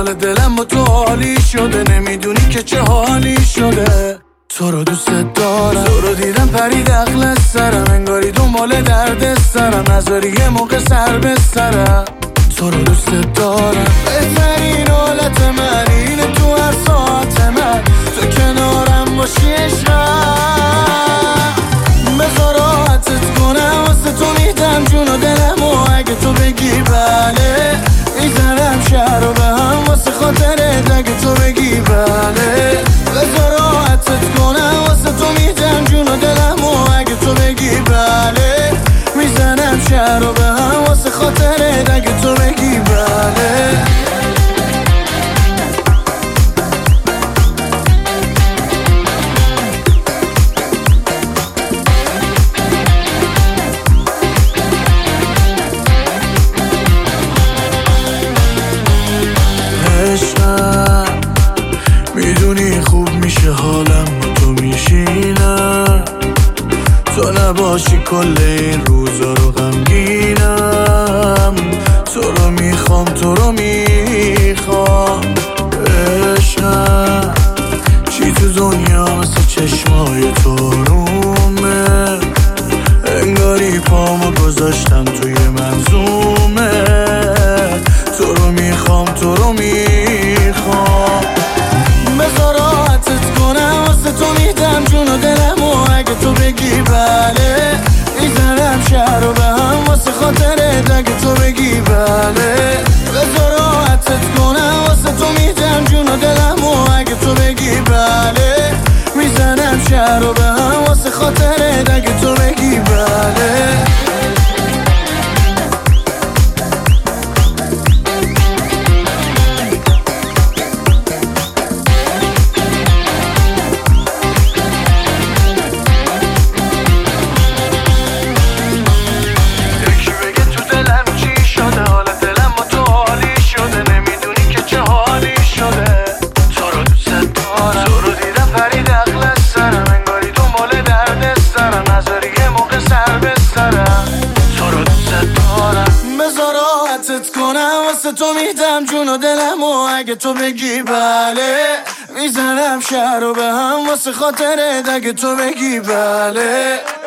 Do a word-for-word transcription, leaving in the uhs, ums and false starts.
حال دلم با تو عالی شده، نمیدونی که چه حالی شده. تو رو دوست دارم، تو رو دیدم پرید عقل سرم، انگاری دنبال درد سرم، نذاری یه موقع سر به سرم. تو رو دوست دارم، بهترین حالت من اینه تو هر ساعت من تو کنارم باشی عشقم. بذار راحتت کنم واسه تو میدم جون و دلم و اگه تو بگی بله میزنم شهر رو به هم واسه خاطرت اگه تو بگی بله. بذار راحتت کنم واسه تو میدم جون و دلم و اگه تو بگی بله میزنم شهر رو به هم واسه خاطرت اگه تو بگی بله. عشقم میدونی خوب میشه حالم با تو میشینم، تو نباشی کل این روزا رو غمگینم. تو رو میخوام تو رو میخوام عشقم، چی تو دنیا مثل چشمای تو رومه، انگاری پامو گذاشتم توی منظومه. تو رو میخوام تو رو میخوام، بذار راحتت کنم واسه تو میدم جون و دلم و اگه تو بگی بله میزنم شهر رو به هم واسه خاطرت اگه تو بگی بله. بذار راحتت کنم واسه تو میدم جون و دلم و اگه تو بگی بله میزنم شهر رو به هم واسه خاطرت اگه تو بگی بله. واسه تو میدم جون و دلم و اگه تو بگی بله میزنم شهر رو به هم واسه خاطرت اگه تو بگی بله.